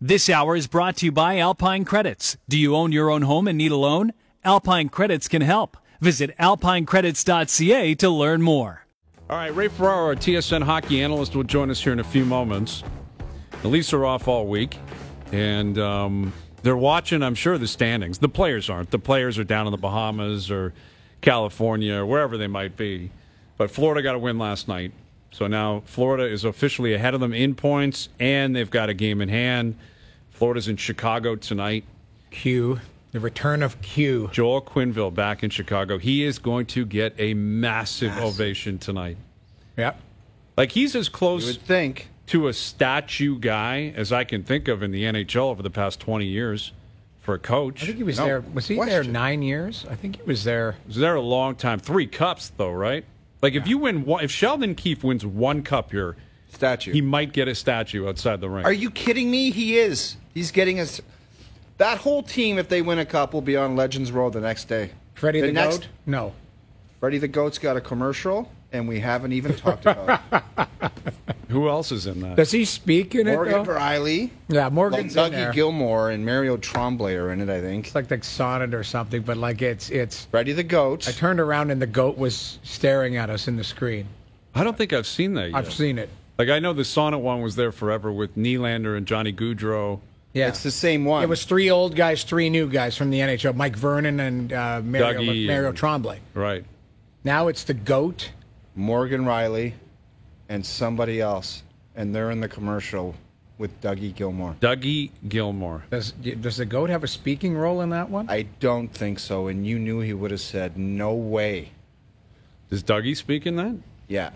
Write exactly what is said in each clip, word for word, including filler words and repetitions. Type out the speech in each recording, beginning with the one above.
This hour is brought to you by Alpine Credits. Do you own your own home and need a loan? Alpine Credits can help. Visit alpine credits dot c a to learn more. All right, Ray Ferraro, our T S N hockey analyst, will join us here in a few moments. The Leafs are off all week, and um, they're watching, I'm sure, the standings. The players aren't. The players are down in the Bahamas or California or wherever they might be. But Florida got a win last night. So now Florida is officially ahead of them in points, and they've got a game in hand. Florida's in Chicago tonight. Q, the return of Q. Joel Quenneville back in Chicago. He is going to get a massive, massive. ovation tonight. Yep. Like, he's as close you would think. to a statue guy as I can think of in the N H L over the past twenty years for a coach. I think he was no there. Was he question. there nine years? I think he was there. He was there a long time. Three cups, though, right? Like, if you win one, if Sheldon Keefe wins one cup here, statue, he might get a statue outside the ring. Are you kidding me? He is. He's getting us. That whole team, if they win a cup, will be on Legends Road the next day. Freddie the, the next, Goat? No. Freddie the Goat's got a commercial, and we haven't even talked about it. Who else is in that? Does he speak in Morgan it, though? Riley. Yeah, Morgan's Dougie in there. Gilmore and Mario Tremblay are in it, I think. It's like the sonnet or something, but like it's it's. Freddie the Goat. I turned around and the goat was staring at us in the screen. I don't think I've seen that yet. I've seen it. Like, I know the Sonnet one was there forever with Nylander and Johnny Gaudreau. Yeah, it's the same one. It was three old guys, three new guys from the N H L: Mike Vernon and uh, Mario, Dougie Mario and- Tremblay. Right. Now it's the goat. Morgan Riley and somebody else, and they're in the commercial with Dougie Gilmore. Dougie Gilmore. Does does the goat have a speaking role in that one? I don't think so, and you knew he would have said, no way. Does Dougie speak in that? Yeah.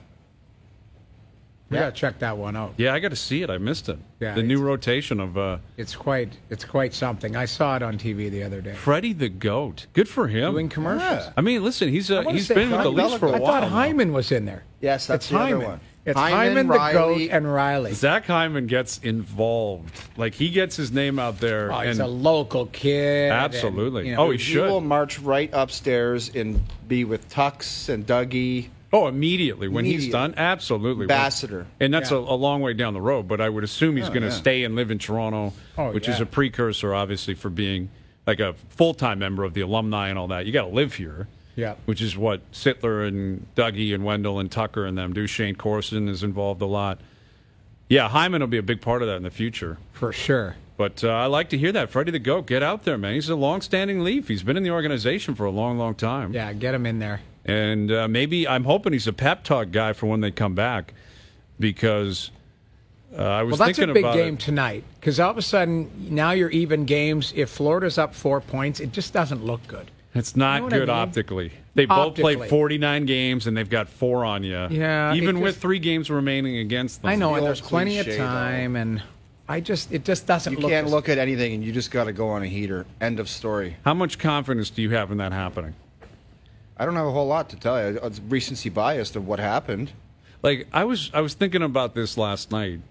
We Yeah. gotta check that one out. Yeah, I got to see it. I missed it. Yeah, the new it's- rotation of uh, It's quite it's quite something. I saw it on T V the other day. Freddie the Goat. Good for him. Doing commercials. Yeah. I mean, listen, he's I uh, wanna he's say been with the Hyman- Leafs for a I while. thought now. Hyman was in there. Yes, that's it's the Hyman. other one. It's Hyman, Hyman, the Riley- goat, and Riley. Zach Hyman gets involved. Like, he gets his name out there. Oh, he's and a local kid. Absolutely. and, you know, Oh, he He should. will march right upstairs and be with Tux and Dougie. Oh, immediately when he's Immediately. done, absolutely. Ambassador. And that's Yeah. a, a long way down the road, but I would assume he's Oh, going to yeah. stay and live in Toronto, Oh, which is yeah. a precursor, obviously, for being like a full-time member of the alumni and all that. You got to live here, Yeah. which is what Sittler and Dougie and Wendell and Tucker and them do. Shane Corson is involved a lot. Yeah, Hyman will be a big part of that in the future. For sure. But uh, I like to hear that. Freddie the Goat, get out there, man. He's a long-standing Leaf. He's been in the organization for a long, long time. Yeah, get him in there. And uh, maybe I'm hoping he's a pep talk guy for when they come back, because uh, I was Well, that's thinking a big about game it. tonight because all of a sudden now you're even games. If Florida's up four points, it just doesn't look good. It's not You know what I good mean? optically. They both Optically. played forty-nine games and they've got four on you. Yeah, even it with just- three games remaining against them. I know, the and old there's plenty of cliche, though. time, and I just it just doesn't. You look can't as- look at anything, and you just got to go on a heater. End of story. How much confidence do you have in that happening? I don't have a whole lot to tell you. It's recency biased of what happened. Like, I was I was thinking about this last night.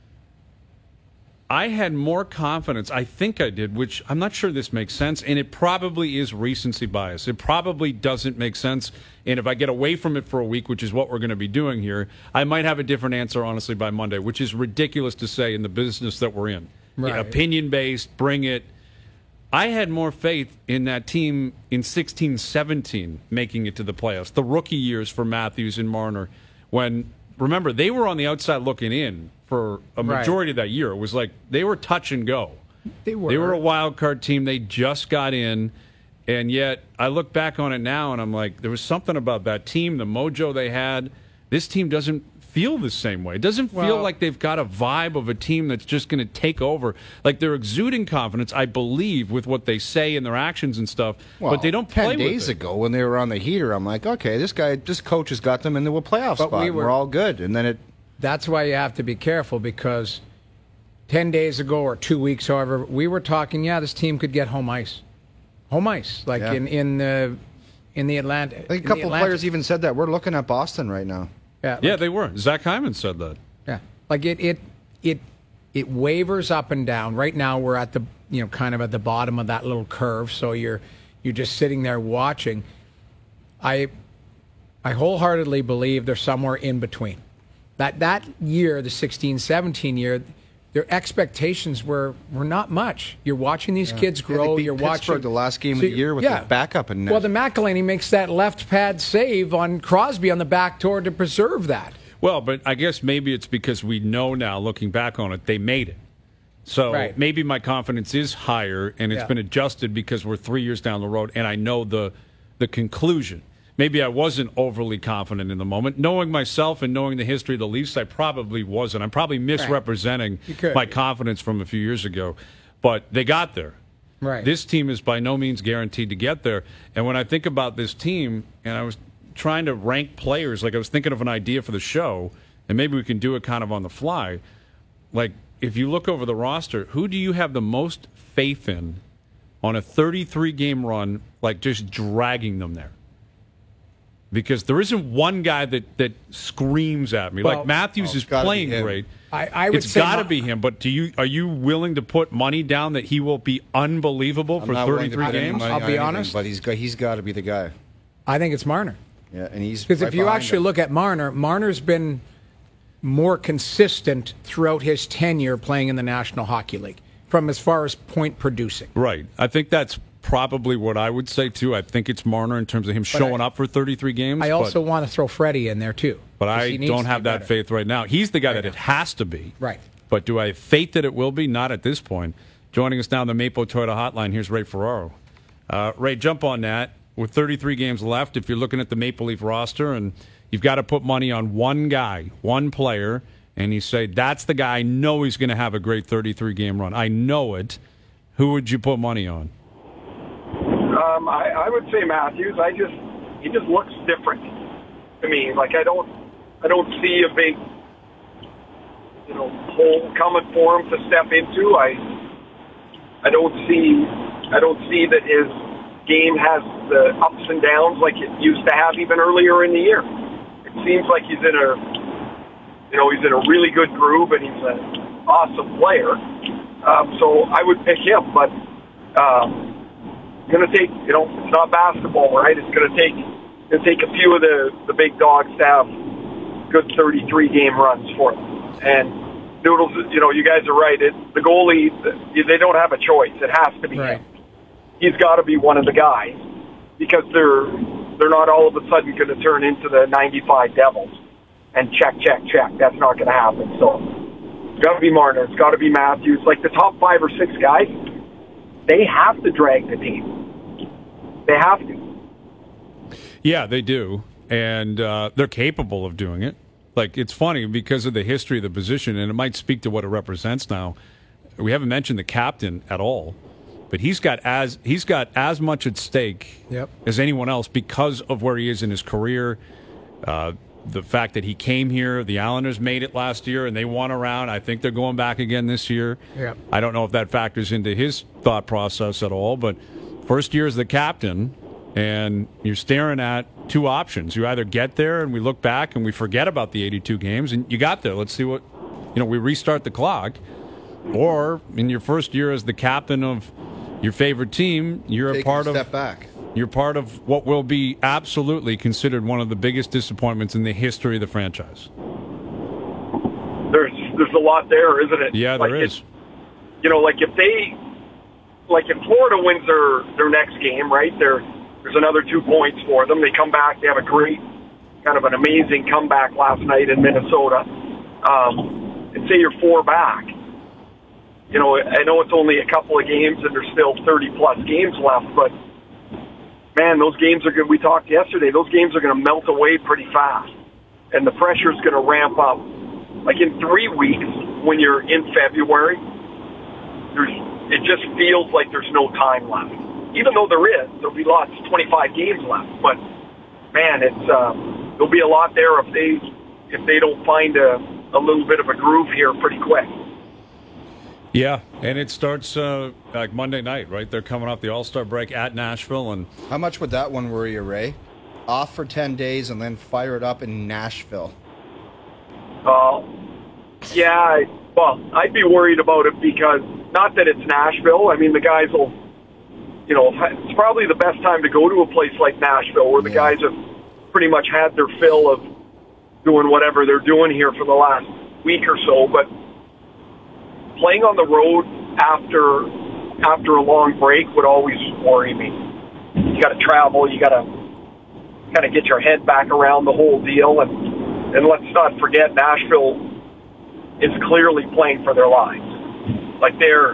I had more confidence, I think I did, which I'm not sure this makes sense, and it probably is recency bias. It probably doesn't make sense, and if I get away from it for a week, which is what we're going to be doing here, I might have a different answer, honestly, by Monday, which is ridiculous to say in the business that we're in. Right. Opinion-based, bring it. I had more faith in that team in sixteen seventeen making it to the playoffs, the rookie years for Matthews and Marner, when, remember, they were on the outside looking in for a Right. majority of that year. It was like they were touch and go. They were. They were a wild card team. They just got in, and yet I look back on it now and I'm like, there was something about that team, the mojo they had. This team doesn't feel the same way. It doesn't feel Well- like they've got a vibe of a team that's just going to take over. Like, they're exuding confidence, I believe, with what they say and their actions and stuff, but they don't play ten days with it. ago when they were on the heater, I'm like, okay, this guy, this coach has got them into a playoff But spot. we and were- we're all good, and then it. That's why you have to be careful because ten days ago or two weeks, however, we were talking. Yeah, this team could get home ice, home ice, like Yeah. in in the in the Atlanta. I think a couple of players even said that we're looking at Boston right now. Yeah, like, Yeah, they were. Zach Hyman said that. yeah. Like it it it it wavers up and down. Right now, we're at the you know kind of at the bottom of that little curve. So you're you're just sitting there watching. I I wholeheartedly believe they're somewhere in between. That that year, the sixteen seventeen year, their expectations were, were not much. You're watching these yeah. kids grow. Yeah, they beat You're Pittsburgh watching the last game so of the year with yeah. the backup in net. Well, the McElhinney makes that left pad save on Crosby on the back door to preserve that. Well, but I guess maybe it's because we know now, looking back on it, they made it. So right. maybe my confidence is higher, and it's yeah. been adjusted because we're three years down the road, and I know the the conclusion. Maybe I wasn't overly confident in the moment. Knowing myself and knowing the history of the Leafs, I probably wasn't. I'm probably misrepresenting right. my confidence from a few years ago. But they got there. Right. This team is by no means guaranteed to get there. And when I think about this team, and I was trying to rank players, like I was thinking of an idea for the show, and maybe we can do it kind of on the fly. Like, if you look over the roster, who do you have the most faith in on a thirty-three game run, like just dragging them there? Because there isn't one guy that, that screams at me. Well, like Matthews oh, is playing great. I, I would it's say got to my, be him. But do you are you willing to put money down that he will be unbelievable I'm for not willing to thirty-three put any games? money I'll on be anything, honest. but he's got, he's got to be the guy. I think it's Marner. Yeah, and he's Because right if you behind actually him. look at Marner, Marner's been more consistent throughout his tenure playing in the National Hockey League from as far as point producing. Right. I think that's probably what I would say, too. I think it's Marner in terms of him showing I, up for thirty-three games. I also but, want to throw Freddie in there, too. But I don't have that better. faith right now. He's the guy right that now. it has to be. Right. But do I have faith that it will be? Not at this point. Joining us now on the Maple Toyota Hotline, here's Ray Ferraro. Uh, Ray, jump on that. With thirty-three games left, if you're looking at the Maple Leaf roster and you've got to put money on one guy, one player, and you say, that's the guy, I know he's going to have a great thirty-three game run. I know it. Who would you put money on? Um, I, I would say Matthews. I just he just looks different to me. Like I don't I don't see a big you know hole coming for him to step into. I I don't see I don't see that his game has the ups and downs like it used to have even earlier in the year. It seems like he's in a you know he's in a really good groove and he's an awesome player. Um, so I would pick him, but. Um, It's going to take, you know, it's not basketball, right? It's going to take, it's going to take a few of the, the big dogs to have good thirty-three game runs for them. And Noodles, you know, you guys are right. It, the goalie, they don't have a choice. It has to be right. him. He's got to be one of the guys because they're they're not all of a sudden going to turn into the ninety-five Devils and check, check, check. That's not going to happen. So it's got to be Marner. It's got to be Matthews. Like the top five or six guys, they have to drag the team. They have to. Yeah, they do. And uh, they're capable of doing it. Like, it's funny because of the history of the position, and it might speak to what it represents now. We haven't mentioned the captain at all, but he's got as he's got as much at stake yep. as anyone else because of where he is in his career. Uh, the fact that he came here, the Islanders made it last year, and they won around. I think they're going back again this year. Yep. I don't know if that factors into his thought process at all, but first year as the captain, and you're staring at two options. You either get there and we look back and we forget about the eighty-two games, and you got there. Let's see what, you know, we restart the clock. Or in your first year as the captain of your favorite team, you're Take a part a of step back. You're part of what will be absolutely considered one of the biggest disappointments in the history of the franchise. There's there's a lot there, isn't it? Yeah, there like is. It, you know, like if they, like if Florida wins their, their next game, right, there, there's another two points for them. They come back, they have a great, kind of an amazing comeback last night in Minnesota. Um, and say you're four back. You know, I know it's only a couple of games and there's still thirty-plus games left, but, man, those games are good. We talked yesterday. Those games are going to melt away pretty fast, and the pressure's going to ramp up. Like in three weeks, when you're in February, there's it just feels like there's no time left. Even though there is, there'll be lots, twenty-five games left. But man, it's uh, there'll be a lot there if they if they don't find a, a little bit of a groove here pretty quick. Yeah, and it starts uh, like Monday night, right? They're coming off the All-Star break at Nashville, and how much would that one worry you, Ray? Off for ten days and then fire it up in Nashville. Uh, yeah, well, I'd be worried about it because not that it's Nashville. I mean, the guys will, you know, it's probably the best time to go to a place like Nashville where the yeah. guys have pretty much had their fill of doing whatever they're doing here for the last week or so. But playing on the road after after a long break would always worry me. You got to travel. You got to kind of get your head back around the whole deal. And, and let's not forget, Nashville is clearly playing for their lives. Like, they're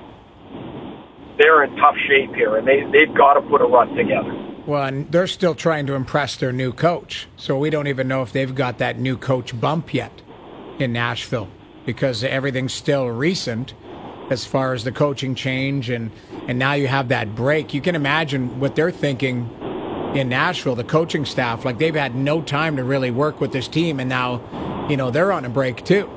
they're in tough shape here, and they, they've got to put a run together. Well, and they're still trying to impress their new coach. So we don't even know if they've got that new coach bump yet in Nashville, because everything's still recent as far as the coaching change, and, and now you have that break. You can imagine what they're thinking in Nashville, the coaching staff. Like, they've had no time to really work with this team, and now, you know, they're on a break too.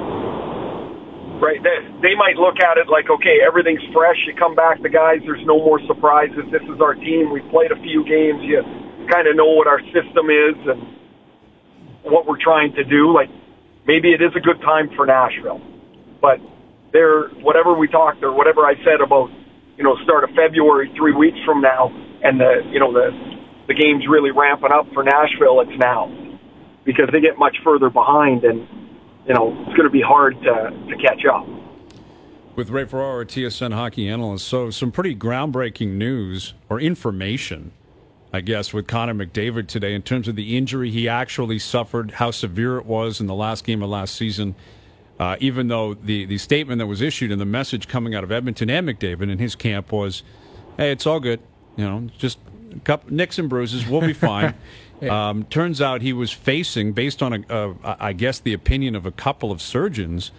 Right. They, they might look at it like, okay, everything's fresh. You come back, the guys, there's no more surprises. This is our team. We've played a few games. You kind of know what our system is and what we're trying to do. Like, maybe it is a good time for Nashville. But they're, whatever we talked or whatever I said about, you know, start of February, three weeks from now, and the, you know, the, the game's really ramping up for Nashville, it's now. Because they get much further behind, and you know, it's going to be hard to, to catch up. With Ray Ferraro, T S N hockey analyst. So some pretty groundbreaking news or information, I guess, with Connor McDavid today in terms of the injury he actually suffered, how severe it was in the last game of last season. Uh, even though the, the statement that was issued and the message coming out of Edmonton and McDavid in his camp was, hey, it's all good. You know, just a couple nicks and bruises. We'll be fine. Yeah. Um, turns out he was facing, based on, a, a, I guess, the opinion of a couple of surgeons,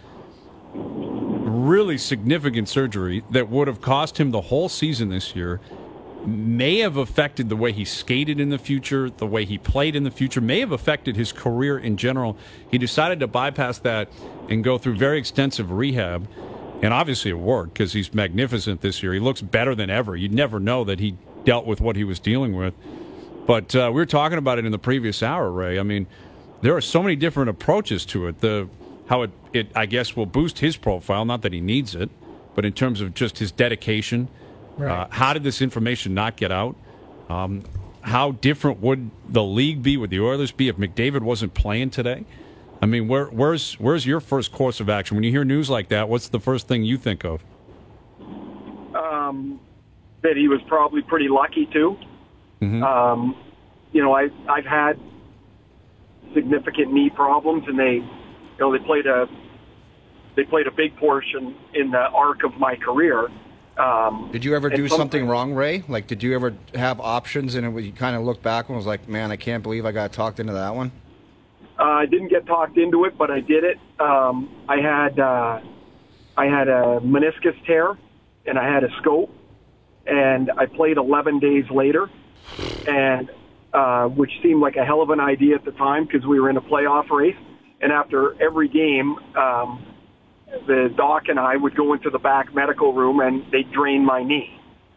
really significant surgery that would have cost him the whole season this year, may have affected the way he skated in the future, the way he played in the future, may have affected his career in general. He decided to bypass that and go through very extensive rehab, and obviously it worked because he's magnificent this year. He looks better than ever. You'd never know that he dealt with what he was dealing with. But uh, we were talking about it in the previous hour, Ray. I mean, there are so many different approaches to it. The how it, it, I guess, will boost his profile, not that he needs it, but in terms of just his dedication. Right. Uh, how did this information not get out? Um, how different would the league be, would the Oilers be if McDavid wasn't playing today? I mean, where, where's where's your first course of action? When you hear news like that, what's the first thing you think of? Um, that he was probably pretty lucky, too. Mm-hmm. Um, you know, I, I've had significant knee problems, and they, you know, they played a they played a big portion in the arc of my career. Um, did you ever do something wrong, Ray? Like, did you ever have options, and it, you kind of looked back and was like, "Man, I can't believe I got talked into that one." Uh, I didn't get talked into it, but I did it. Um, I had uh, I had a meniscus tear, and I had a scope, and I played eleven days later. And uh, which seemed like a hell of an idea at the time because we were in a playoff race. And after every game, um, the doc and I would go into the back medical room and they'd drain my knee.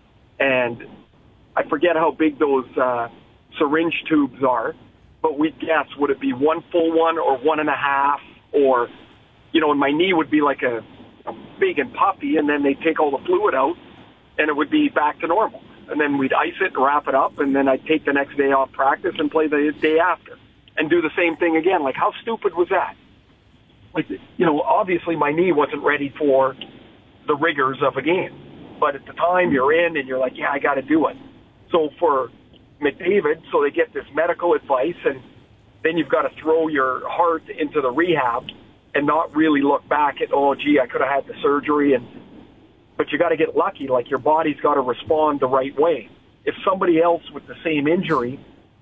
And I forget how big those uh, syringe tubes are, but we'd guess, would it be one full one or one and a half? Or, you know, and my knee would be like a, a big and puffy, and then they'd take all the fluid out and it would be back to normal. And then we'd ice it and wrap it up, and then I'd take the next day off practice and play the day after and do the same thing again. Like, how stupid was that? Like, you know, obviously my knee wasn't ready for the rigors of a game. But at the time you're in and you're like, yeah, I got to do it. So for McDavid, so they get this medical advice, and then you've got to throw your heart into the rehab and not really look back at, oh, gee, I could have had the surgery, and but you got to get lucky. Like, your body's got to respond the right way. If somebody else with the same injury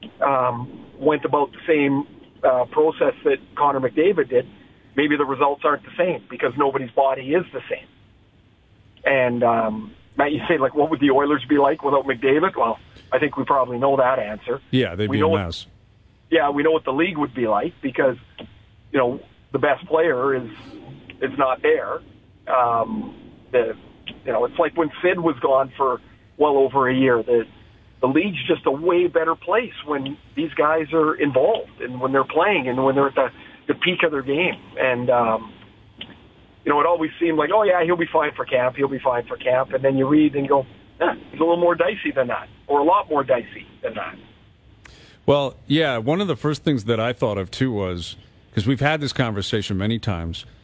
um, went about the same uh, process that Connor McDavid did, maybe the results aren't the same because nobody's body is the same. And um, Matt, you say, like, what would the Oilers be like without McDavid? Well, I think we probably know that answer. Yeah, they'd we be know a mess. What, yeah, we know what the league would be like because, you know, the best player is is not there. Um, the You know, it's like when Sid was gone for well over a year. The the league's just a way better place when these guys are involved and when they're playing and when they're at the, the peak of their game. And, um, you know, it always seemed like, oh, yeah, he'll be fine for camp. He'll be fine for camp. And then you read and go, eh, it's a little more dicey than that, or a lot more dicey than that. Well, yeah, one of the first things that I thought of, too, was, because we've had this conversation many times,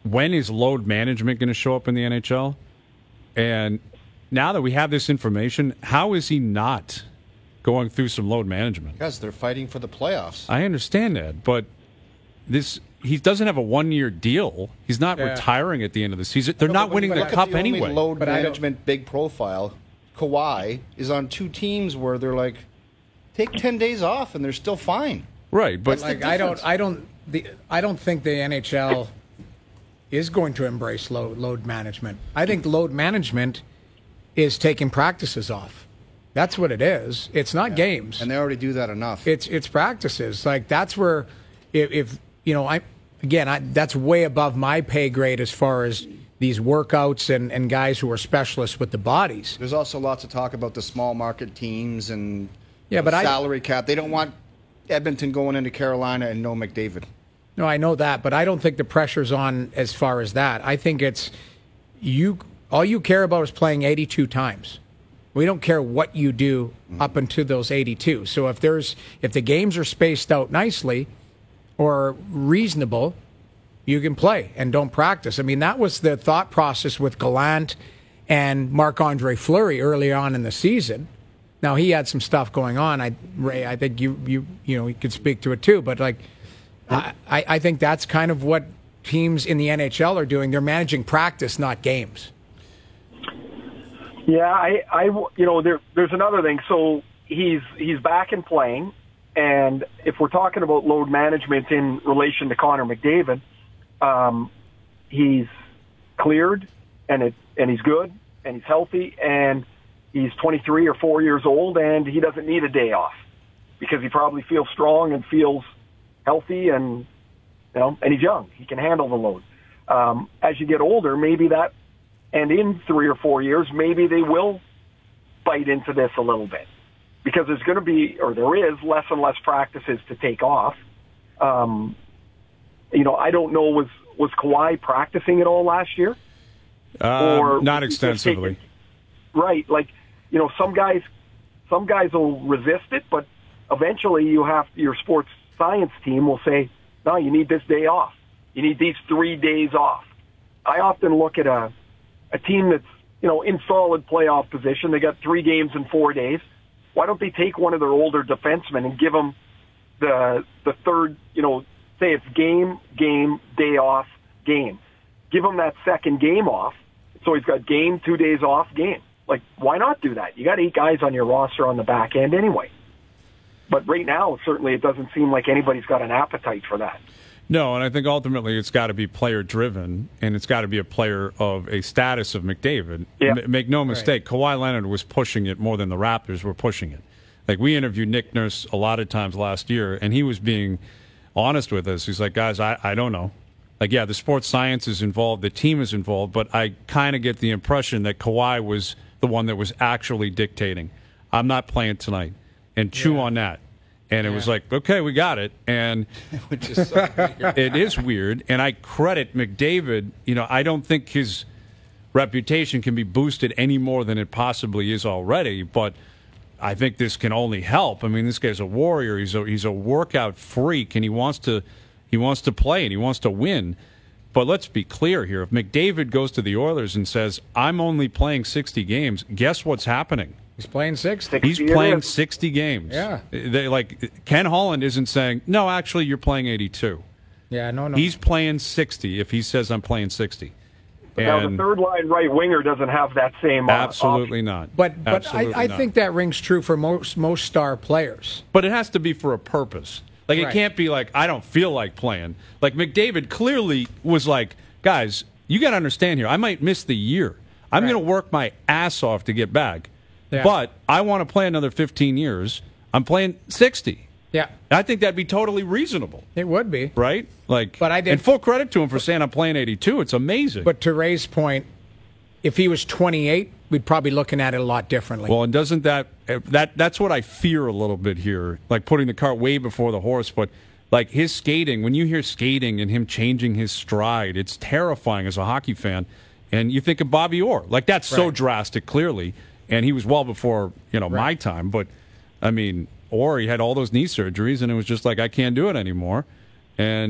when is load management going to show up in the N H L? And now that we have this information, how is he not going through some load management? Because they're fighting for the playoffs. I understand that, but this he doesn't have a one-year deal. He's not Yeah. retiring at the end of the season. They're No, not but when winning you the look at cup the only anyway. Load But I don't- management, big profile. Kawhi is on two teams where they're like, take ten days off and they're still fine. Right, but That's the Like I don't, difference. I don't, the I don't think the N H L is going to embrace load load management. I think load management is taking practices off. That's what it is. It's not games. And they already do that enough. It's it's practices. Like that's where, if, if you know, I again, I, that's way above my pay grade as far as these workouts and, and guys who are specialists with the bodies. There's also lots of talk about the small market teams and Yeah, but the I- salary cap. They don't want Edmonton going into Carolina and no McDavid. No, I know that, but I don't think the pressure's on as far as that. I think it's you. All you care about is playing eighty-two times. We don't care what you do up until those eighty-two. So if there's if the games are spaced out nicely or reasonable, you can play and don't practice. I mean, that was the thought process with Gallant and Marc-Andre Fleury early on in the season. Now he had some stuff going on. I Ray, I think you you you know you could speak to it too. But like, I I think that's kind of what teams in the N H L are doing. They're managing practice, not games. Yeah, I, I, you know, there, there's another thing. So he's he's back and playing, and if we're talking about load management in relation to Connor McDavid, um, he's cleared, and it and he's good, and he's healthy, and he's twenty-three or four years old, and he doesn't need a day off because he probably feels strong and feels healthy, and you know, and he's young. He can handle the load. Um, as you get older, maybe that. And in three or four years, maybe they will bite into this a little bit because there's going to be, or there is, less and less practices to take off. Um, you know, I don't know, was was Kawhi practicing at all last year? uh, or not was he just extensively. taking- Right. Like, you know, some guys, some guys will resist it, but eventually you have, your sports science team will say, no, you need this day off. You need these three days off. I often look at a, a team that's, you know, in solid playoff position. They got three games in four days. Why don't they take one of their older defensemen and give them the the third, you know, say it's game, game, day off, game. Give him that second game off. So he's got game, two days off, game. Like, why not do that? You got eight guys on your roster on the back end anyway. But right now, certainly it doesn't seem like anybody's got an appetite for that. No, and I think ultimately it's got to be player-driven, and it's got to be a player of a status of McDavid. Yeah. M- make no mistake, Kawhi Leonard was pushing it more than the Raptors were pushing it. Like, we interviewed Nick Nurse a lot of times last year, and he was being honest with us. He's like, guys, I, I don't know. Like, yeah, the sports science is involved, the team is involved, but I kind of get the impression that Kawhi was the one that was actually dictating. I'm not playing tonight, and chew on that. And it was like, okay, we got it. And Which is so weird. it is weird. And I credit McDavid. You know, I don't think his reputation can be boosted any more than it possibly is already. But I think this can only help. I mean, this guy's a warrior. He's a he's a workout freak, and he wants to he wants to play and he wants to win. But let's be clear here. If McDavid goes to the Oilers and says, I'm only playing sixty games, guess what's happening? He's playing sixty. He's sixty it playing is. sixty games. Yeah. They, like, Ken Holland isn't saying, no, actually, you're playing eighty-two. Yeah, no, no. He's playing sixty if he says, I'm playing sixty. Now, the And third line right winger doesn't have that same uh, absolutely option. not. But but Absolutely I, I not. think that rings true for most most star players. But it has to be for a purpose. Like, it Right. can't be like, I don't feel like playing. Like, McDavid clearly was like, guys, you got to understand here, I might miss the year. I'm Right. going to work my ass off to get back. Yeah. But I want to play another fifteen years. I'm playing sixty. Yeah, I think that'd be totally reasonable. it would be. Right? Like, But I did- and full credit to him for saying I'm playing eighty-two. It's amazing. But to Ray's point, if he was twenty-eight, we'd probably be looking at it a lot differently. well, and doesn't that that that's what I fear a little bit here, like putting the cart way before the horse. But like his skating, when you hear skating and him changing his stride, it's terrifying as a hockey fan. And you think of Bobby Orr, like that's so Right. drastic, clearly. And he was well before you know my time. But I mean, Orr, he had all those knee surgeries, and it was just like I can't do it anymore. And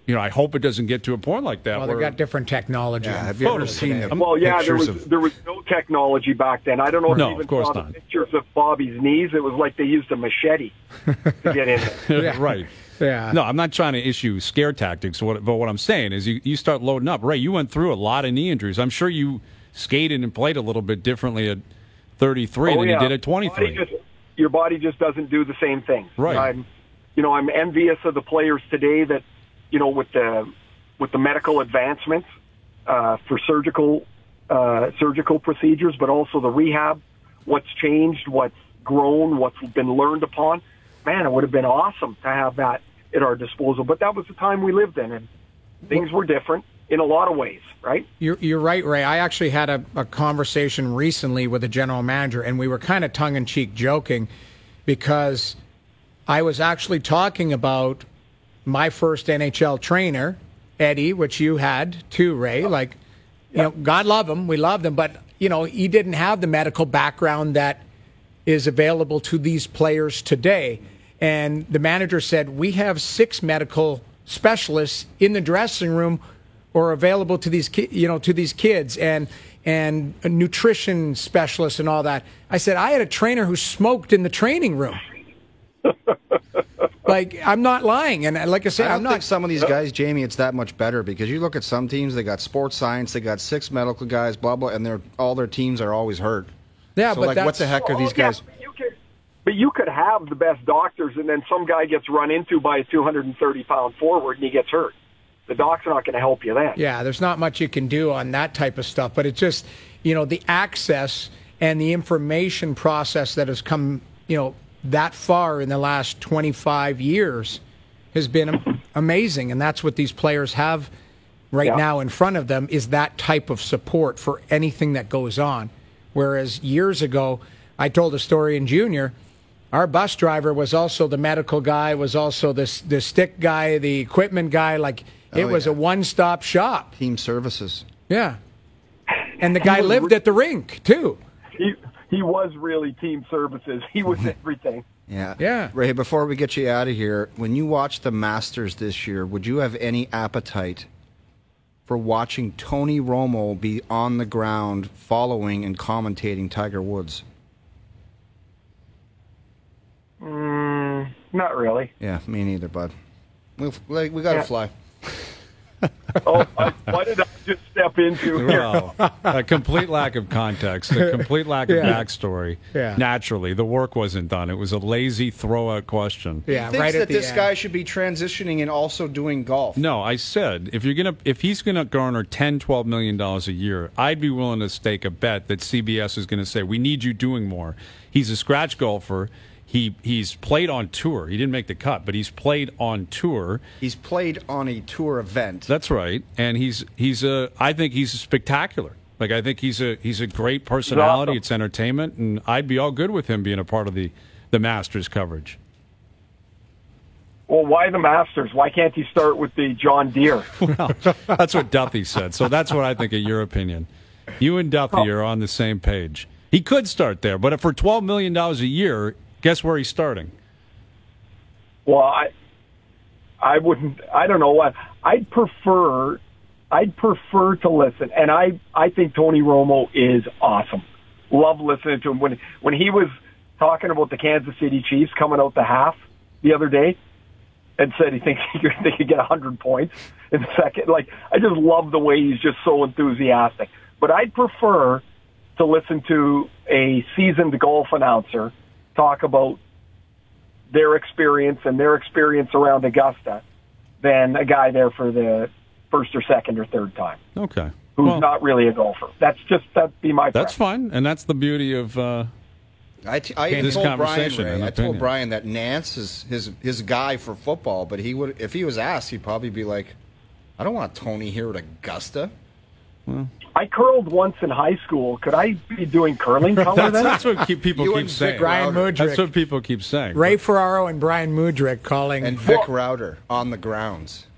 you know, I hope it doesn't get to a point like that. Well, where, they've got different technology. Yeah, on have you ever photos seen today. them? Well, yeah, there Pictures was of- there was no technology back then. I don't know if No, you even of course saw not. the pictures of Bobby's knees. It was like they used a machete to get in there. Yeah. Right. Yeah. No, I'm not trying to issue scare tactics, what- but what I'm saying is you, you start loading up. Ray, you went through a lot of knee injuries. I'm sure you skated and played a little bit differently at thirty-three Oh, than yeah. you did at twenty-three. Body just- your body just doesn't do the same thing. Right. I'm, you know, I'm envious of the players today that, you know, with the with the medical advancements uh, for surgical uh, surgical procedures, but also the rehab, what's changed, what's grown, what's been learned upon. Man, it would have been awesome to have that at our disposal. But that was the time we lived in, and things were different in a lot of ways, right? You're, you're right, Ray. I actually had a, a conversation recently with a general manager, and we were kind of tongue-in-cheek joking because I was actually talking about my first N H L trainer, Eddie, which you had too, Ray. Like, you know, God love him. We loved him. But, you know, he didn't have the medical background that is available to these players today. And the manager said, we have six medical specialists in the dressing room or available to these ki- you know to these kids and and a nutrition specialist and all that. I said I had a trainer who smoked in the training room. Like, I'm not lying, and like I said, I don't I'm not. think some of these guys, Jamie, it's that much better because you look at some teams, they got sports science, they got six medical guys, blah blah, and they're all their teams are always hurt. Yeah, so but like, that's, what the heck are Oh, these yeah, guys? but you could, but you could have the best doctors, and then some guy gets run into by a two hundred thirty pound forward, and he gets hurt. The doc's not going to help you then. Yeah, there's not much you can do on that type of stuff, but it's just, you know, the access and the information process that has come, you know, that far in the last twenty-five years has been am- amazing, and that's what these players have right Yeah. now in front of them is that type of support for anything that goes on. Whereas years ago, I told a story in junior, our bus driver was also the medical guy, was also the, the stick guy, the equipment guy. Like, it Oh, was yeah. a one-stop shop. Team services. Yeah. And the guy lived at the rink, too. He he was really team services. He was everything. Yeah. Yeah. Ray, before we get you out of here, when you watch the Masters this year, would you have any appetite for watching Tony Romo be on the ground following and commentating Tiger Woods? Mm, not really. Yeah, me neither, bud. We like, we got to Yeah. fly. Oh, I, why did I just step into here? Well, a complete lack of context, a complete lack of Yeah. backstory. Yeah. Naturally, the work wasn't done. It was a lazy throw-out question. Yeah, Thinks right that at the this end. guy should be transitioning and also doing golf. No, I said if you're gonna if he's gonna garner ten, twelve million dollars a year, I'd be willing to stake a bet that C B S is gonna say we need you doing more. He's a scratch golfer. He he's played on tour. He didn't make the cut, but he's played on tour. He's played on a tour event. That's right, and he's he's a. I think he's spectacular. Like I think he's a he's a great personality. awesome. It's entertainment, and I'd be all good with him being a part of the the Masters coverage. Well, why the Masters? Why can't he start with the John Deere? Well, that's what Duffy said. So that's what I think of your opinion. You and Duffy are on the same page. He could start there, but for twelve million dollars a year, guess where he's starting? Well, I, I wouldn't. I don't know what. I'd prefer. I'd prefer to listen, and I, I think Tony Romo is awesome. Love listening to him when when he was talking about the Kansas City Chiefs coming out the half the other day, and said he thinks he could, they could get one hundred points in the second. Like, I just love the way he's just so enthusiastic. But I'd prefer to listen to a seasoned golf announcer talk about their experience and their experience around Augusta than a guy there for the first or second or third time Okay. who's Well, not really a golfer. That's just, that'd be my that's preference. fine, and that's the beauty of. Uh, I, t- I This told Brian, conversation Ray, and I opinion. told Brian that Nance is his his guy for football, but he would if he was asked, he'd probably be like, "I don't want Tony here at Augusta." I curled once in high school. Could I be doing curling color that's, then? that's what keep, people You keep and saying. Brian Router. That's what Mudrick, people keep saying. Ray Ferraro and Brian Mudrick calling. And Vic Router on the grounds.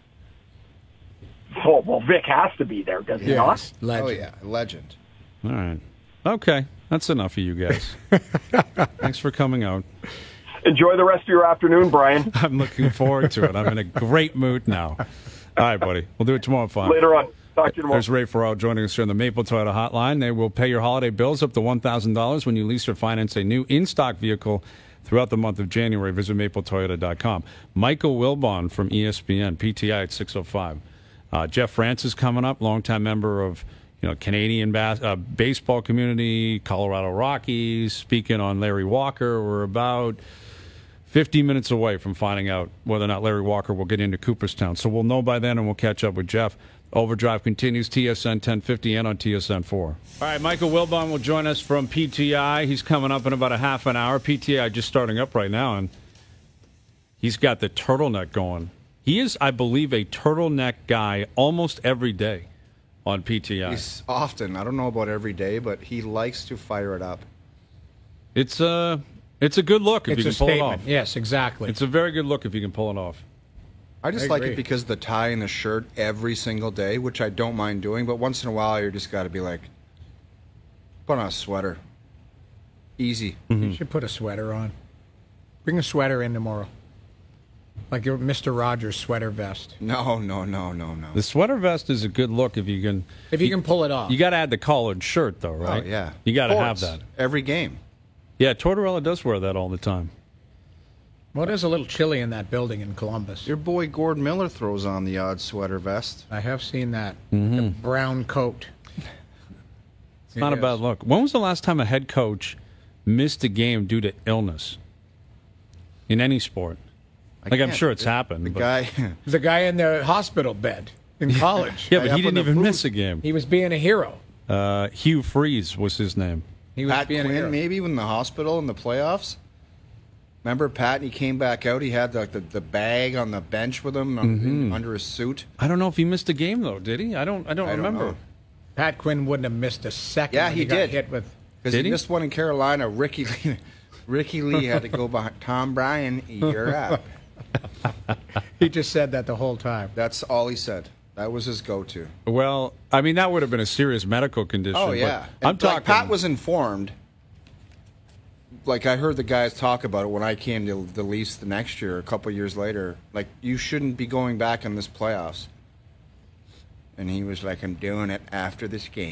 Oh, well, Vic has to be there, does he Yes, not? legend. Oh yeah, legend. All right. Okay. That's enough of you guys. Thanks for coming out. Enjoy the rest of your afternoon, Brian. I'm looking forward to it. I'm in a great mood now. right, buddy. We'll do it tomorrow at five. Later on. Talk to you tomorrow. There's Ray Farrell joining us here on the Maple Toyota Hotline. They will pay your holiday bills up to one thousand dollars when you lease or finance a new in-stock vehicle throughout the month of January. Visit maple toyota dot com. Michael Wilbon from E S P N, P T I at six oh five. Uh, Jeff Francis coming up, longtime member of you know Canadian bas- uh, baseball community, Colorado Rockies, speaking on Larry Walker. We're about fifty minutes away from finding out whether or not Larry Walker will get into Cooperstown. So we'll know by then, and we'll catch up with Jeff. Overdrive continues, T S N ten fifty and on T S N four. All right, Michael Wilbon will join us from P T I. He's coming up in about a half an hour. P T I just starting up right now, and he's got the turtleneck going. He is, I believe, a turtleneck guy almost every day on P T I. He's often. I don't know about every day, but he likes to fire it up. It's a, it's a good look if It's you a can pull statement. it off. Yes, exactly. It's a very good look if you can pull it off. I just I like agree. it because the tie and the shirt every single day, which I don't mind doing, but once in a while you just got to be like, put on a sweater. Easy. You should put a sweater on. Bring a sweater in tomorrow. Like your Mister Rogers sweater vest. No, no, no, no, no. The sweater vest is a good look if you can. If you can pull it off. You got to add the collared shirt, though, right? Oh, yeah. You got to have Sports, that. every game. Yeah, Tortorella does wear that all the time. Well, it is a little chilly in that building in Columbus. Your boy Gord Miller throws on the odd sweater vest. I have seen that. Mm-hmm. The brown coat. It's not a bad look. When was the last time a head coach missed a game due to illness in any sport? I Like, I'm can't- sure it's the- happened. The but- guy, The guy in the hospital bed in college. Yeah, guy but up he in didn't the even booth. miss a game. He was being a hero. Uh, Hugh Freeze was his name. He was Pat being a hero. Quinn, maybe in the hospital in the playoffs. Remember Pat? And he came back out. He had like the, the bag on the bench with him on- Mm-hmm. under his suit. I don't know if he missed a game though, did he? I don't. I don't I don't remember. know. Pat Quinn wouldn't have missed a second. Yeah, when he got did. hit with. Because Did he he? missed one in Carolina. Ricky Lee, Ricky Lee had to go behind Tom Bryan. You're out. He just said that the whole time. That's all he said. That was his go-to. Well, I mean that would have been a serious medical condition. Oh but yeah, I'm And, talking. Like, Pat was informed. Like I heard the guys talk about it when I came to the Leafs the next year, a couple years later. Like you shouldn't be going back in this playoffs. And he was like, "I'm doing it after this game."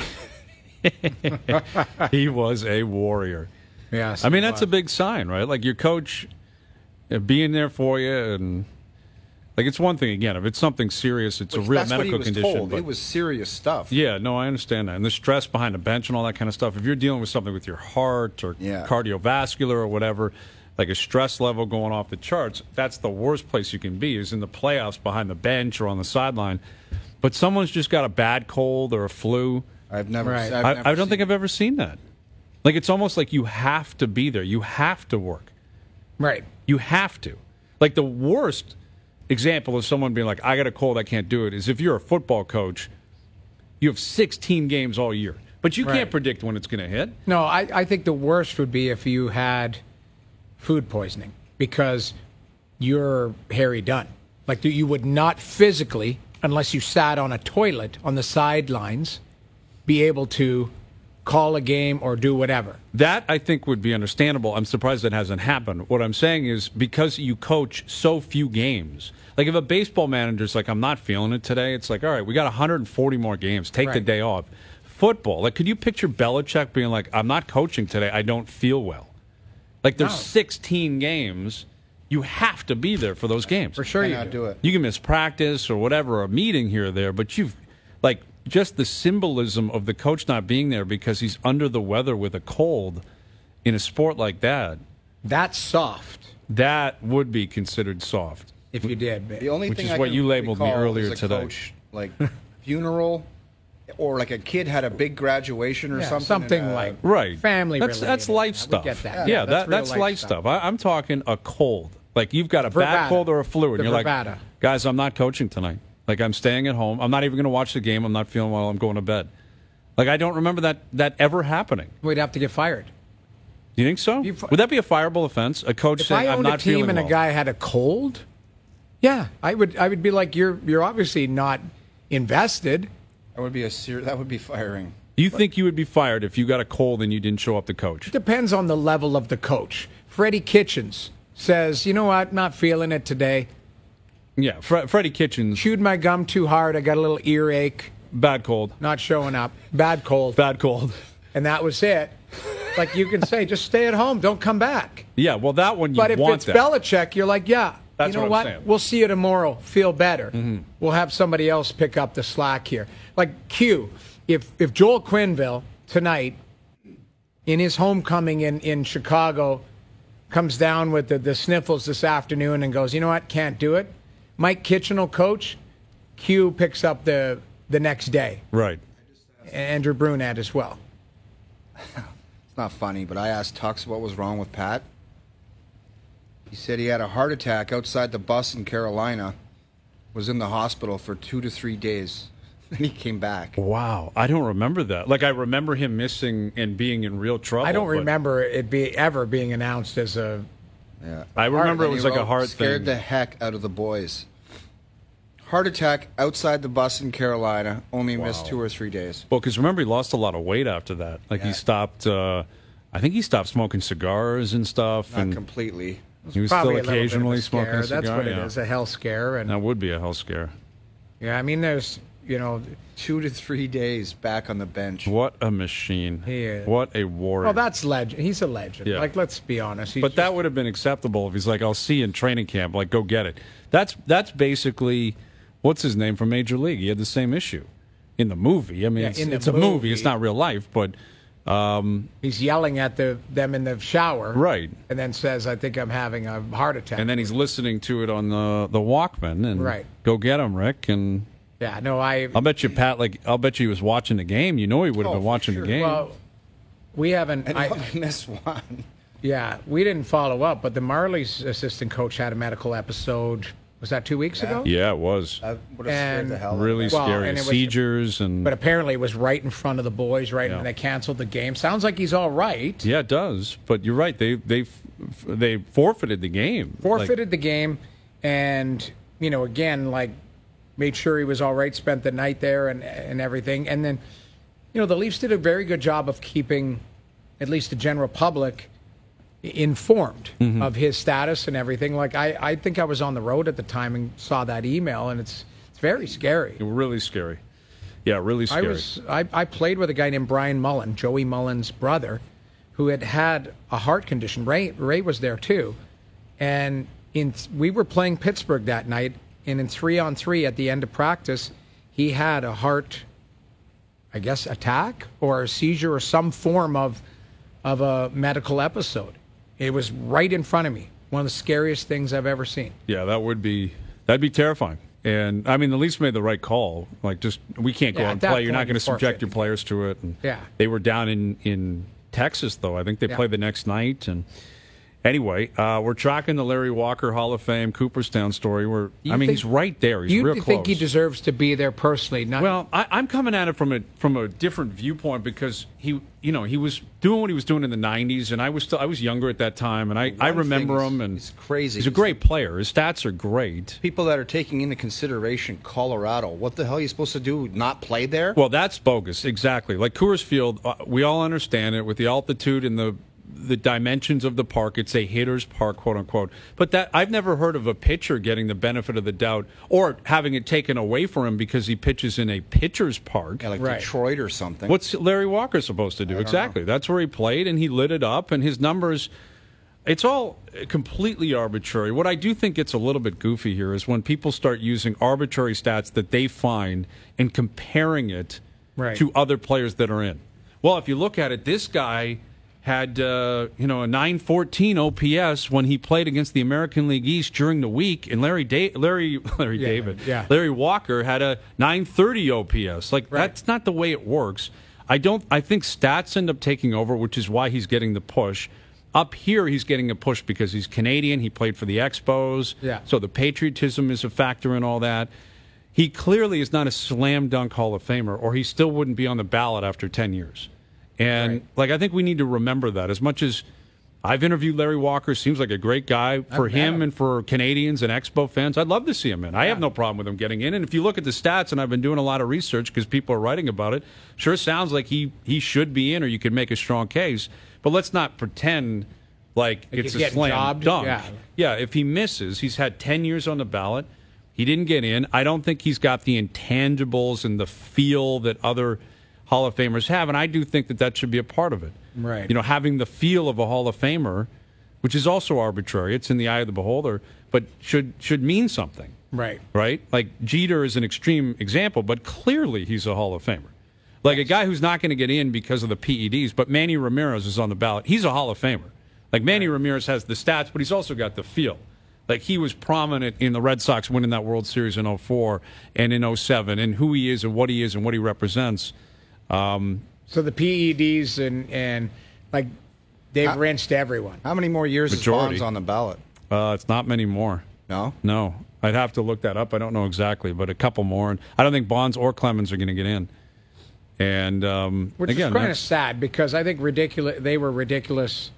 he was a warrior. Yes, I mean he that's a was. big sign, right? Like your coach uh, being there for you, and like it's one thing again. If it's something serious, it's a Which real that's what he medical was condition. told. But It was serious stuff. yeah, no, I understand that, and the stress behind the bench and all that kind of stuff. If you're dealing with something with your heart or Yeah. cardiovascular or whatever, like a stress level going off the charts, that's the worst place you can be is in the playoffs behind the bench or on the sideline. But someone's just got a bad cold or a flu. I've never. Right. I've I, never I don't think seen- I've ever seen that. Like it's almost like you have to be there. You have to work. Right. You have to. Like the worst example of someone being like, I got a cold, I can't do it, is if you're a football coach, you have sixteen games all year. But you can't Right. predict when it's going to hit. No, I, I think the worst would be if you had food poisoning because you're Harry Dunn. Like you would not physically, unless you sat on a toilet on the sidelines, be able to call a game or do whatever. That, I think, would be understandable. I'm surprised that hasn't happened. What I'm saying is because you coach so few games, like if a baseball manager's like, I'm not feeling it today, it's like, all right, we got one hundred forty more games. Take the Right. day off. Football, like, could you picture Belichick being like, I'm not coaching today, I don't feel well? Like, there's No. sixteen games. You have to be there for those games. For sure you Cannot do. do it. You can miss practice or whatever, a meeting here or there, but you've, like, just the symbolism of the coach not being there because he's under the weather with a cold in a sport like that, That's soft, that would be considered soft. if you did. The only Which thing is I what can you labeled me recall earlier is a today. Coach, like funeral, or like a kid had a big graduation or Yeah, something. something and, uh, like Right. family That's that's related. life I would stuff. get that. Yeah, Yeah, that, that's that's, real life life stuff. stuff. I, I'm talking a cold. Like you've got a bad Bravada. cold or a flu, and The you're like, bravada. guys, I'm not coaching tonight. Like I'm staying at home. I'm not even going to watch the game. I'm not feeling well. I'm going to bed. Like I don't remember that that ever happening. We'd have to get fired. Do you think so? You fi- Would that be a fireable offense? A coach If saying I I'm owned a not team feeling and a well? guy had a cold, yeah, I would. I would be like, you're you're obviously not invested. That would be a ser- That would be firing. You think you would be fired if you got a cold and you didn't show up to coach? Depends on the level of the coach. Freddie Kitchens says, you know what, not feeling it today. Yeah, Fre- Freddie Kitchens, Chewed my gum too hard. I got a little earache. bad cold. Not showing up. Bad cold. Bad cold. And that was it. Like you can say, just stay at home. Don't come back. Yeah, well, that one you But if want it's that. Belichick, you're like, yeah, That's you know what I'm what? saying. We'll see you tomorrow. Feel better. Mm-hmm. We'll have somebody else pick up the slack here. Like Q, if if Joel Quenneville tonight in his homecoming in, in Chicago comes down with the, the sniffles this afternoon and goes, you know what, can't do it. Mike Kitchen will coach. Q picks up the the next day. Right. Andrew Brunette as well. It's not funny, but I asked Tux what was wrong with Pat. He said he had a heart attack outside the bus in Carolina, was in the hospital for two to three days, and he came back. Wow, I don't remember that. Like, I remember him missing and being in real trouble. I don't but remember it be ever being announced as a. Yeah. I remember it And was he like a wrote, hard scared thing. the heck out of the boys. Heart attack outside the bus in Carolina, only missed Wow. two or three days. Well, because remember, he lost a lot of weight after that. Like, Yeah. he stopped, uh, I think he stopped smoking cigars and stuff. Not and completely. he was Probably still a little bit of a occasionally scare. smoking a cigar. That's what yeah. it is, a health scare. And That would be a hell scare. yeah, I mean, there's, you know, Two to three days back on the bench. What a machine. He is. What a warrior. well, that's legend. He's a legend. Yeah. Like, let's be honest. He's But that just- would have been acceptable if he's like, I'll see you in training camp. Like, go get it. That's that's basically, what's his name from Major League? He had the same issue in the movie. I mean, Yeah, it's, in the it's a movie. It's movie. not real life, but he's yelling at the them in the shower, Right. And then says, "I think I'm having a heart attack." and then he's listening to it on the the Walkman and Right. go get him, Rick. And yeah, no, I. I'll bet you Pat, like, I'll bet you he was watching the game. You know, he would have Oh, been for watching sure. the game. Well, we haven't. And I, he missed one. yeah, we didn't follow up, but the Marlies assistant coach had a medical episode. Was that two weeks ago? yeah, it was That would have scared And the hell out really of me. Well, scary. and it was- Seizures and But apparently, it was right in front of the boys, right, Yeah. and they canceled the game. Sounds like he's all right. yeah, it does. But you're right. They they they forfeited the game. Forfeited the game, and you know, again, like made sure he was all right. Spent the night there and and everything, and then, you know, the Leafs did a very good job of keeping, at least the general public, informed Mm-hmm. of his status and everything. Like I, I think I was on the road at the time and saw that email, and it's it's very scary. Like, really scary. Yeah, really I scary. was I, I played with a guy named Brian Mullen, Joey Mullen's brother, who had had a heart condition. Ray Ray was there too, and in we were playing Pittsburgh that night, and in three on three at the end of practice, he had a heart, I guess, attack or a seizure or some form of of a medical episode. It was right in front of me. One of the scariest things I've ever seen. Yeah, that would be that'd be terrifying. And I mean, the Leafs made the right call. Like, just we can't go Yeah, out at and that play. You're not point, going to you subject forfeit. your players to it. And Yeah. they were down in in Texas, though. I think they Yeah. played the next night. And anyway, uh, we're tracking the Larry Walker Hall of Fame Cooperstown story. Where You I mean, think- he's right there. He's you real think close. he deserves to be there personally? Not, Well, I, I'm coming at it from a from a different viewpoint because he, you know, he was doing what he was doing in the nineties, and I was still I was younger at that time, and I, I One remember thing is- him, and is crazy. He's a great player. His stats are great. People that are taking into consideration Colorado, what the hell are you supposed to do? Not play there? Well, that's bogus. Exactly. Like Coors Field, uh, we all understand it with the altitude and the the dimensions of the park. It's a hitter's park, quote unquote. But that I've never heard of a pitcher getting the benefit of the doubt or having it taken away from him because he pitches in a pitcher's park. Yeah, like Right. Detroit or something. What's Larry Walker supposed to do? Exactly. That's where he played, and he lit it up, and his numbers. It's all completely arbitrary. What I do think gets a little bit goofy here is when people start using arbitrary stats that they find and comparing it Right. to other players that are in. Well, if you look at it, this guy had uh, you know a nine fourteen O P S when he played against the American League East during the week, and Larry da- Larry Larry Yeah, David yeah. Larry Walker had a nine thirty O P S. Like Right. that's not the way it works. I don't. I think stats end up taking over, which is why he's getting the push. Up here, he's getting a push because he's Canadian. He played for the Expos, Yeah. so the patriotism is a factor in all that. He clearly is not a slam dunk Hall of Famer, or he still wouldn't be on the ballot after ten years. And Right. like I think we need to remember that. As much as I've interviewed Larry Walker, seems like a great guy for met him him. and for Canadians and Expo fans. I'd love to see him in. I have no problem with him getting in. And if you look at the stats, and I've been doing a lot of research because people are writing about it, sure sounds like he he should be in, or you could make a strong case. But let's not pretend like Like it's he's a getting slam jobbed? dunk. Yeah. Yeah, if he misses, he's had ten years on the ballot. He didn't get in. I don't think he's got the intangibles and the feel that other Hall of Famers have, and I do think that that should be a part of it. Right. You know, having the feel of a Hall of Famer, which is also arbitrary. It's in the eye of the beholder, but should should mean something. Right. Right? Like, Jeter is an extreme example, but clearly he's a Hall of Famer. Like, a guy who's not going to get in because of the P E Ds, but Manny Ramirez is on the ballot. He's a Hall of Famer. Like, Manny Ramirez has the stats, but he's also got the feel. Like, he was prominent in the Red Sox winning that World Series in oh four and in oh seven, and who he is and what he is and what he represents. Um, so the P E Ds and, and like, they've How- rinsed everyone. How many more years Majority. is Bonds on the ballot? uh, it's not many more. No? No. I'd have to look that up. I don't know exactly, but a couple more. And I don't think Bonds or Clemens are going to get in. And um, Which again, is kind of that's- sad because I think ridiculous. They were ridiculous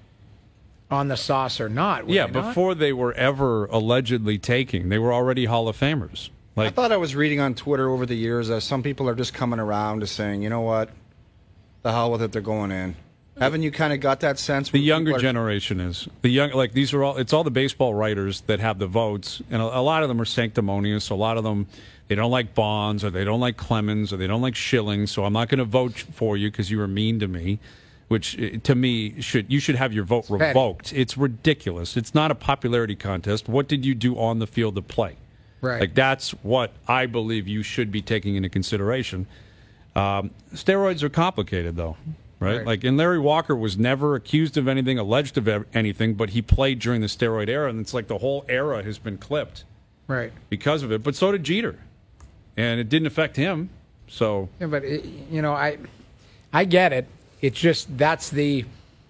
on the sauce or not. were yeah, they not? before they were ever allegedly taking, they were already Hall of Famers. I Like, thought I was reading on Twitter over the years that some people are just coming around to saying, you know what, the hell with it, they're going in. Haven't you kind of got that sense? the where younger people are- generation is the young. Like, these are all. It's all the baseball writers that have the votes, and a, a lot of them are sanctimonious. A lot of them, they don't like Bonds, or they don't like Clemens, or they don't like Schilling. So I'm not going to vote for you because you were mean to me. Which, uh, to me, should you should have your vote petty. revoked. It's ridiculous. It's not a popularity contest. What did you do on the field to play? Right. Like, that's what I believe you should be taking into consideration. Um, steroids are complicated, though, right? Right. Like, and Larry Walker was never accused of anything, alleged of ev- anything, but he played during the steroid era, and it's like the whole era has been clipped right. because of it. But so did Jeter, and it didn't affect him. So Yeah, but it, you know, I, I get it. It's just that's the.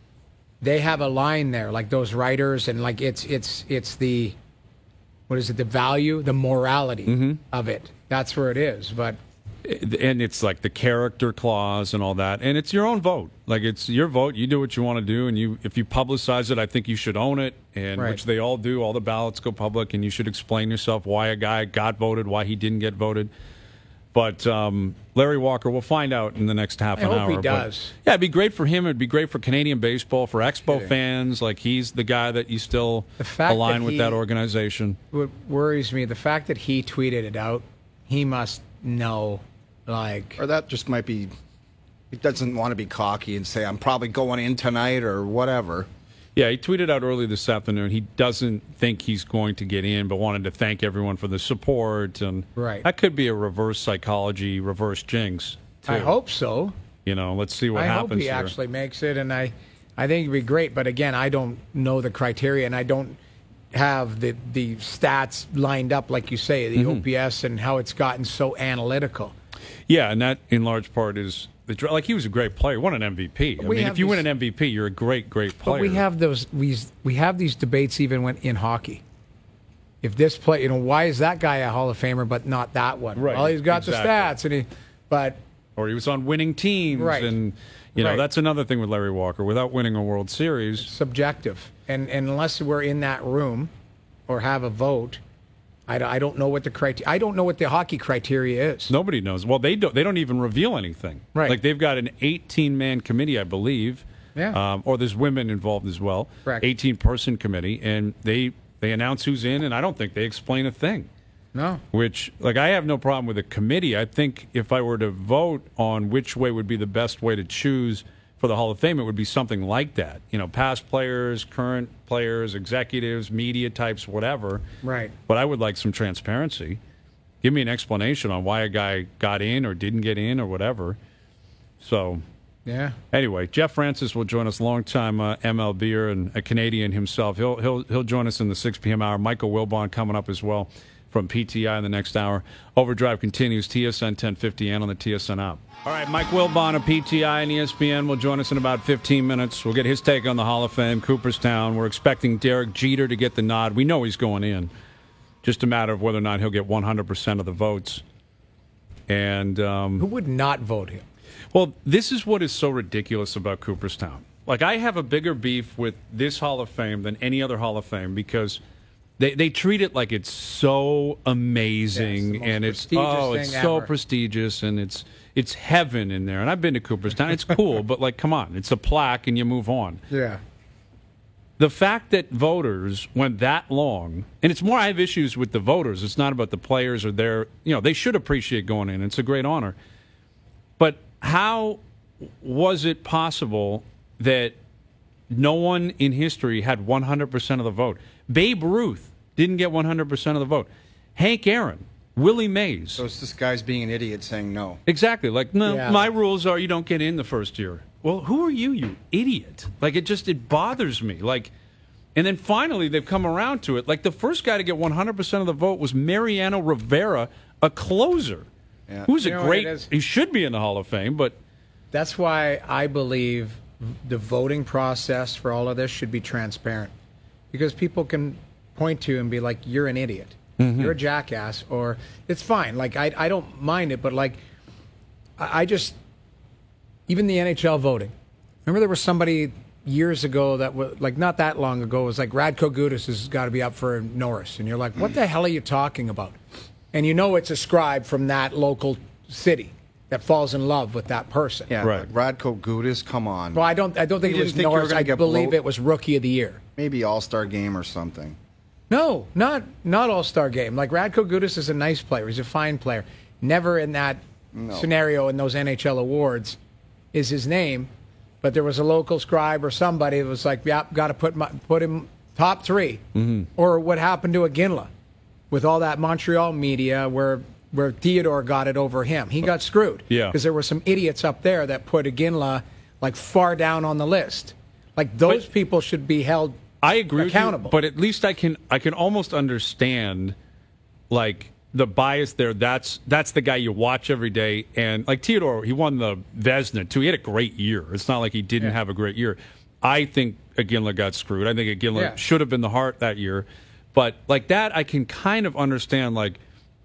They have a line there, like those writers, and like it's it's it's the. What is it? The value, the morality Mm-hmm. of it. That's where it is. But and it's like the character clause and all that, and it's your own vote. Like, it's your vote. You do what you want to do, and you if you publicize it, I think you should own it, and Right. which they all do. All the ballots go public, and you should explain yourself why a guy got voted, why he didn't get voted. But um, Larry Walker, we'll find out in the next half I an hope hour. he But, does. yeah, it'd be great for him. It'd be great for Canadian baseball, for Expo Kidding. fans. Like, he's the guy that you still The fact align that with he- that organization. what worries me, the fact that he tweeted it out, he must know, like, Or that just might be, he doesn't want to be cocky and say, I'm probably going in tonight or whatever. Yeah, he tweeted out early this afternoon. He doesn't think he's going to get in, but wanted to thank everyone for the support. And Right. that could be a reverse psychology, reverse jinx. Too. I hope so. You know, let's see what I happens hope he here. actually makes it, and I, I think it'd be great. But again, I don't know the criteria, and I don't have the the stats lined up like you say, the Mm-hmm. O P S and how it's gotten so analytical. Yeah, and that in large part is the dr- like he was a great player, won an M V P. I We mean, have if you win these- an M V P, you're a great, great player. But we have those we we have these debates even when in hockey. If this play, you know, why is that guy a Hall of Famer but not that one? Right, Well, he's got exactly. the stats, and he, but or he was on winning teams, Right. and you know Right. that's another thing with Larry Walker. Without winning a World Series, subjective, and and unless we're in that room or have a vote, I, d- I don't know what the criteria. I don't know what the hockey criteria is. nobody knows. Well, they don't. They don't even reveal anything. Right. Like, they've got an eighteen-man committee, I believe. Yeah. Um, or there's women involved as well. Correct. eighteen-person committee, and they they announce who's in, and I don't think they explain a thing. No. Which, like, I have no problem with a committee. I think if I were to vote on which way would be the best way to choose for the Hall of Fame, it would be something like that. You know, past players, current players, executives, media types, whatever. Right. But I would like some transparency. Give me an explanation on why a guy got in or didn't get in or whatever. So, Yeah. anyway, Jeff Francis will join us, longtime uh, M L B er and a Canadian himself. He'll he'll he'll join us in the six p.m. hour. Michael Wilbon coming up as well from P T I in the next hour. Overdrive continues, T S N ten fifty and on the T S N app. All right, Mike Wilbon of P T I and E S P N will join us in about fifteen minutes. We'll get his take on the Hall of Fame, Cooperstown. We're expecting Derek Jeter to get the nod. We know he's going in. Just a matter of whether or not he'll get one hundred percent of the votes. And um, Who would not vote him? well, this is what is so ridiculous about Cooperstown. Like, I have a bigger beef with this Hall of Fame than any other Hall of Fame because they, they treat it like it's so amazing, Yes, the most and it's prestigious oh, it's thing so ever. prestigious, and it's it's heaven in there. And I've been to Cooperstown; it's cool, but like, come on, it's a plaque, and you move on. Yeah. the fact that voters went that long, and it's more I have issues with the voters. It's not about the players or their, you know, they should appreciate going in. It's a great honor. But how was it possible that no one in history had one hundred percent of the vote? Babe Ruth didn't get one hundred percent of the vote. Hank Aaron, Willie Mays. So it's this guy's being an idiot saying no. Exactly. Like, no, Yeah. my rules are you don't get in the first year. Well, who are you, you idiot? Like, it just, it bothers me. Like, and then finally they've come around to it. Like, the first guy to get one hundred percent of the vote was Mariano Rivera, a closer. Yeah. Who's You a know what great, it is? he should be in the Hall of Fame, but That's why I believe the voting process for all of this should be transparent, because people can point to and be like, "You're an idiot, you're a jackass," or it's fine. Like I, I don't mind it, but like I, I just even the N H L voting. Remember, there was somebody years ago that was like not that long ago was like Radko Gudas has got to be up for Norris, and you're like, "What the hell are you talking about?" And you know it's a scribe from that local city that falls in love with that person. Yeah, Right. like Radko Gudas, come on. Well, I don't. I don't think You it was didn't think you were Norris. gonna I get believe blow- it was Rookie of the Year. Maybe All-Star game or something. No, not not All Star game. Like Radko Gudas is a nice player. He's a fine player. Never in that scenario in those N H L awards is his name. But there was a local scribe or somebody that was like, "Yeah, got to put my, put him top 3 Mm-hmm. Or what happened to Iginla with all that Montreal media where. Where Theodore got it over him. He got screwed. Yeah. Because there were some idiots up there that put Iginla like far down on the list. Like those But- people should be held I agree accountable. with you, but at least I can I can almost understand like the bias there. That's that's the guy you watch every day, and like Theodore, he won the Vezina too. He had a great year. It's not like he didn't Yeah. have a great year. I think Iginla got screwed. I think Iginla Yeah. should have been the Hart that year, but like that, I can kind of understand. Like,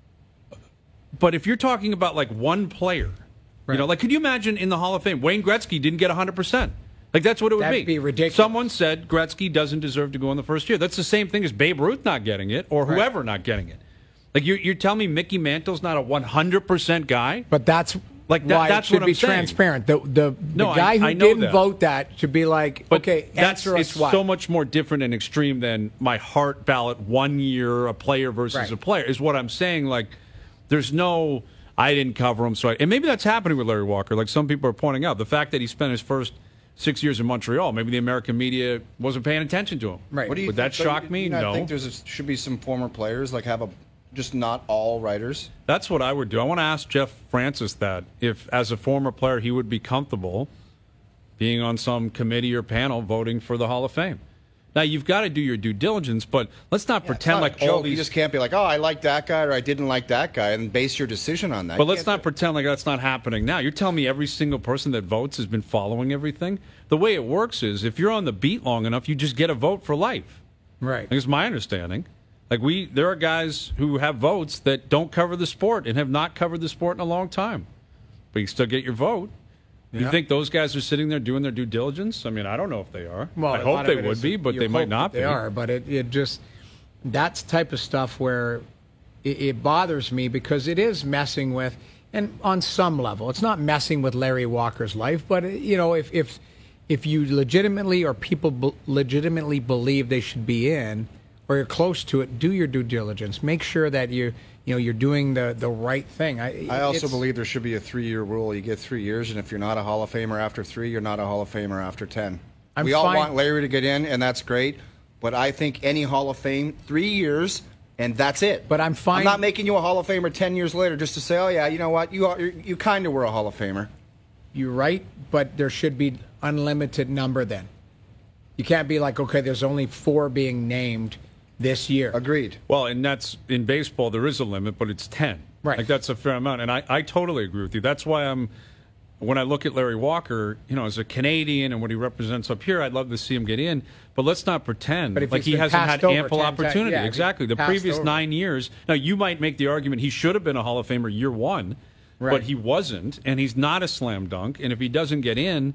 but if you're talking about like one player, you know, like could you imagine in the Hall of Fame, Wayne Gretzky didn't get one hundred percent. Like, that's what it would That'd be ridiculous. Someone said Gretzky doesn't deserve to go in the first year. That's the same thing as Babe Ruth not getting it or whoever not getting it. Like, you're, you're telling me Mickey Mantle's not a one hundred percent guy? But that's Like, that- why that's it should what be I'm saying. transparent. The the, No, the I- guy who I know didn't that. vote that should be like, But okay, that's answer us it's why. so much more different and extreme than my Hart ballot one year, a player versus Right. a player, is what I'm saying. Like, there's no, I didn't cover him, so I, and maybe that's happening with Larry Walker. Like some people are pointing out, the fact that he spent his first six years in Montreal, maybe the American media wasn't paying attention to him. Right. What do you Would that think- shock me? you not No. think there's a, should be some former players like have a just not all writers? That's what I would do. I want to ask Jeff Francis that if, as a former player, he would be comfortable being on some committee or panel voting for the Hall of Fame. Now, you've got to do your due diligence, but let's not It's pretend not like a all joke. these. You just can't be like, oh, I like that guy or I didn't like that guy, and base your decision on that. But You let's can't not do- pretend like that's not happening now. You're telling me every single person that votes has been following everything? The way it works is if you're on the beat long enough, you just get a vote for life. right. That's my understanding. Like we, there are guys who have votes that don't cover the sport and have not covered the sport in a long time, but you still get your vote. You Yeah. think those guys are sitting there doing their due diligence? I mean, I don't know if they are. Well, I a hope lot they of it would is be, but you they might hope not that be. They are, but it, it just that's type of stuff where it, it bothers me because it is messing with, and on some level, it's not messing with Larry Walker's life, but you know, if if if you legitimately or people be, legitimately believe they should be in, or you're close to it, do your due diligence. Make sure that you you know you're doing the the right thing. I, I also it's- believe there should be a three-year rule. You get three years, and if you're not a Hall of Famer after three, you're not a Hall of Famer after ten. I'm we all fine- want Larry to get in, and that's great. But I think any Hall of Fame, three years, and that's it. But I'm fine- I'm not making you a Hall of Famer ten years later just to say, oh yeah, you know what, you are, you kind of were a Hall of Famer. You're right, but there should be unlimited number then. You can't be like, okay, there's only four being named this year. Agreed. Well, and that's in baseball. There is a limit, but it's ten. Right. Like that's a fair amount, and I, I totally agree with you. That's why I'm. When I look at Larry Walker, you know, as a Canadian and what he represents up here, I'd love to see him get in. But let's not pretend But if like he's he been hasn't passed had over ample ten times- opportunity. yeah, if he exactly. The passed previous over. nine years. Now, you might make the argument he should have been a Hall of Famer year one, Right. but he wasn't, and he's not a slam dunk. And if he doesn't get in,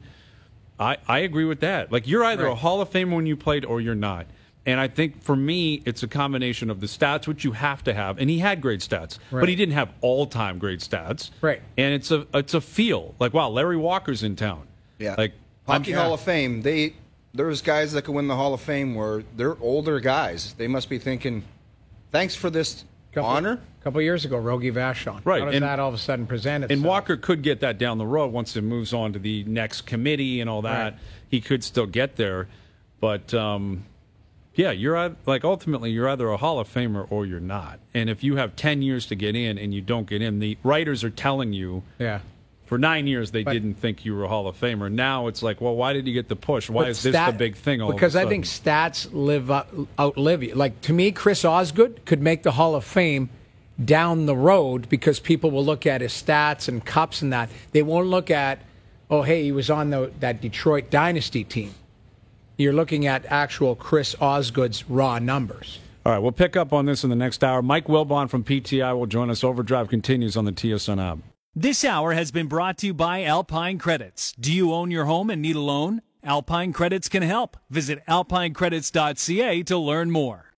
I, I agree with that. Like, you're either a Right. Hall of Famer when you played or you're not. And I think for me, it's a combination of the stats, which you have to have. And he had great stats, Right. but he didn't have all-time great stats. Right. And it's a it's a feel like, wow, Larry Walker's in town. Yeah. Like Hockey yeah. Hall of Fame, they there's guys that could win the Hall of Fame where they're older guys. They must be thinking, thanks for this couple, honor. A couple of years ago, Rogie Vachon. Right. How does and, that all of a sudden present itself? And Walker could get that down the road once it moves on to the next committee and all that. Right. He could still get there. But, um, yeah, you're at, like ultimately you're either a Hall of Famer or you're not. And if you have ten years to get in and you don't get in, the writers are telling you yeah. for nine years they But, didn't think you were a Hall of Famer. Now it's like, well, why did you get the push? Why But is this stat- the big thing all Because of a I think sudden? stats live up, outlive you. Like, to me, Chris Osgood could make the Hall of Fame down the road because people will look at his stats and cups and that. They won't look at, oh, hey, he was on the, that Detroit Dynasty team. You're looking at actual Chris Osgood's raw numbers. All right, we'll pick up on this in the next hour. Mike Wilbon from P T I will join us. Overdrive continues on the T S N app. This hour has been brought to you by Alpine Credits. Do you own your home and need a loan? Alpine Credits can help. Visit alpine credits dot c a to learn more.